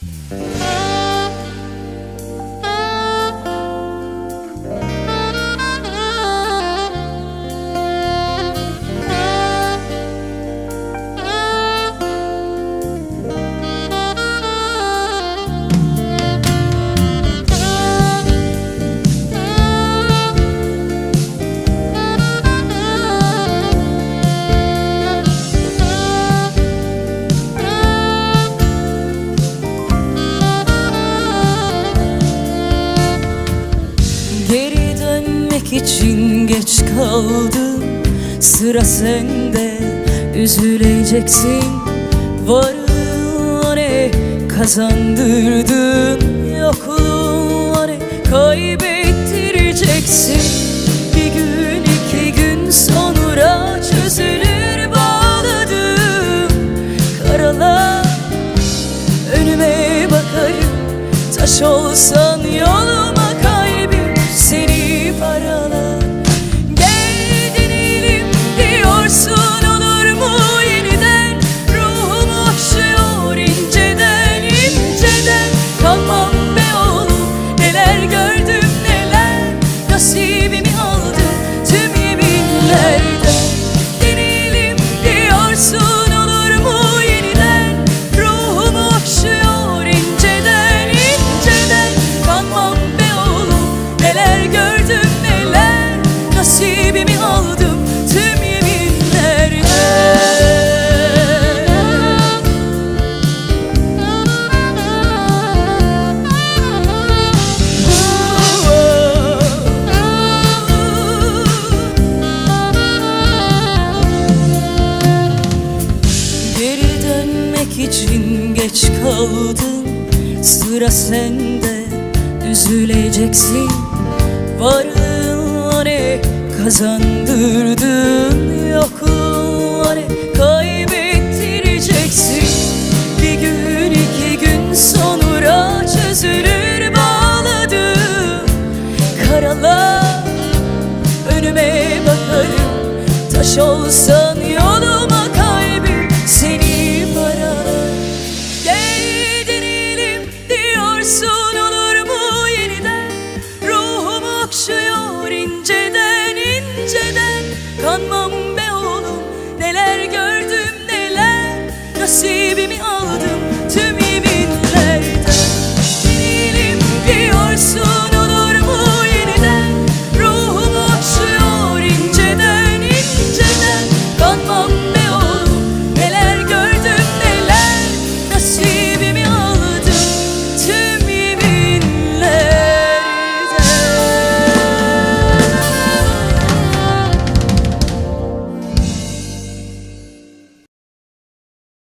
Geri dönmek için geç kaldım, sıra sende. Üzüleceksin, varlığına ne kazandırdın, yokluğuna ne kaybettireceksin. Bir gün iki gün sonra çözülür bağladım karalar. Önüme bakarım, taş olsan yoluma kaybım seni paralar. Gel deneyelim diyorsun, olur mu yeniden? Ruhum okşuyor inceden inceden. Kalmam be oğlum, neler gördüm neler, nasibimi aldım tüm yeminlerden. Deneyelim diyorsun, olur mu yeniden? Ruhum okşuyor inceden inceden. Kalmam be oğlum, neler gördüm neler, nasibimi aldım tüm yeminlerden. Geri dönmek için geç kaldım, sıra sende. Üzüleceksin, varlığına ne kazandırdın, yokluğuna ne kaybettireceksin. Bir gün iki gün sonra çözülür bağladım karalar. Önüme bakarım, taş olsa